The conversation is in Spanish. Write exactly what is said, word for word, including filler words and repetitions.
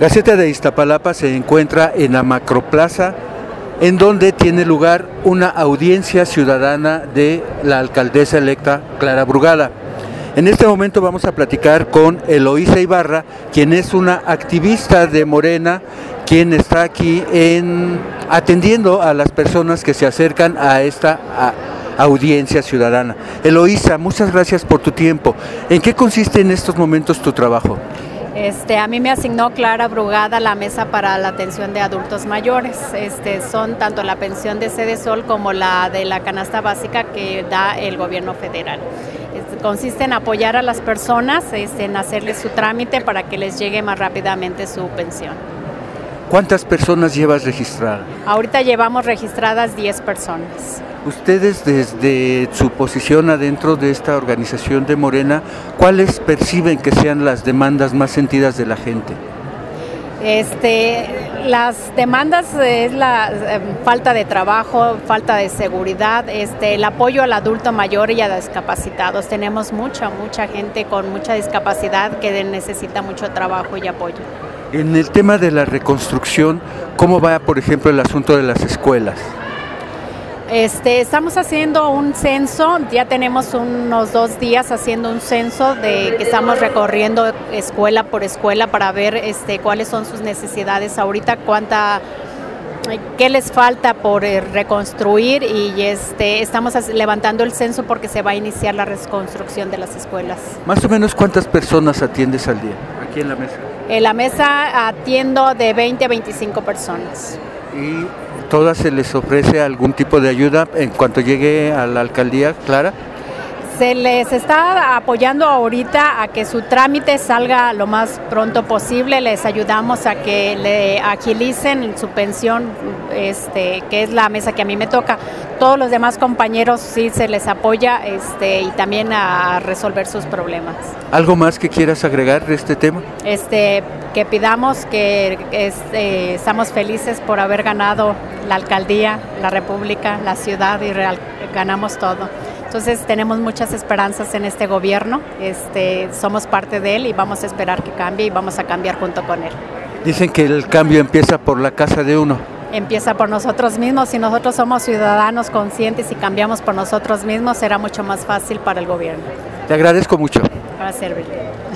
Gaceta de Iztapalapa se encuentra en la Macroplaza, en donde tiene lugar una audiencia ciudadana de la alcaldesa electa Clara Brugada. En este momento vamos a platicar con Eloísa Ibarra, quien es una activista de Morena, quien está aquí en, atendiendo a las personas que se acercan a esta a, audiencia ciudadana. Eloísa, muchas gracias por tu tiempo. ¿En qué consiste en estos momentos tu trabajo? Este, a mí me asignó Clara Brugada la mesa para la atención de adultos mayores. Este, son tanto la pensión de Sede Sol como la de la canasta básica que da el gobierno federal. Este, consiste en apoyar a las personas, este, en hacerles su trámite para que les llegue más rápidamente su pensión. ¿Cuántas personas llevas registradas? Ahorita llevamos registradas diez personas. Ustedes, desde su posición adentro de esta organización de Morena, ¿cuáles perciben que sean las demandas más sentidas de la gente? Este, las demandas es la eh, falta de trabajo, falta de seguridad, este, el apoyo al adulto mayor y a discapacitados. Tenemos mucha, mucha gente con mucha discapacidad que necesita mucho trabajo y apoyo. En el tema de la reconstrucción, ¿cómo va, por ejemplo, el asunto de las escuelas? Este, estamos haciendo un censo, ya tenemos unos dos días haciendo un censo de que estamos recorriendo escuela por escuela para ver este, cuáles son sus necesidades ahorita, cuánta, qué les falta por eh, reconstruir y este, estamos levantando el censo porque se va a iniciar la reconstrucción de las escuelas. Más o menos, ¿cuántas personas atiendes al día aquí en la mesa? En la mesa atiendo de veinte a veinticinco personas. ¿Y todas se les ofrece algún tipo de ayuda en cuanto llegue a la alcaldía, Clara? Se les está apoyando ahorita a que su trámite salga lo más pronto posible. Les ayudamos a que le agilicen su pensión, este, que es la mesa que a mí me toca. Todos los demás compañeros sí se les apoya este, y también a resolver sus problemas. ¿Algo más que quieras agregar de este tema? Este, que pidamos que este, estamos felices por haber ganado la alcaldía, la república, la ciudad y real, ganamos todo. Entonces tenemos muchas esperanzas en este gobierno, este, somos parte de él y vamos a esperar que cambie y vamos a cambiar junto con él. Dicen que el cambio empieza por la casa de uno. Empieza por nosotros mismos. Si nosotros somos ciudadanos conscientes y cambiamos por nosotros mismos, será mucho más fácil para el gobierno. Te agradezco mucho. Para servirle.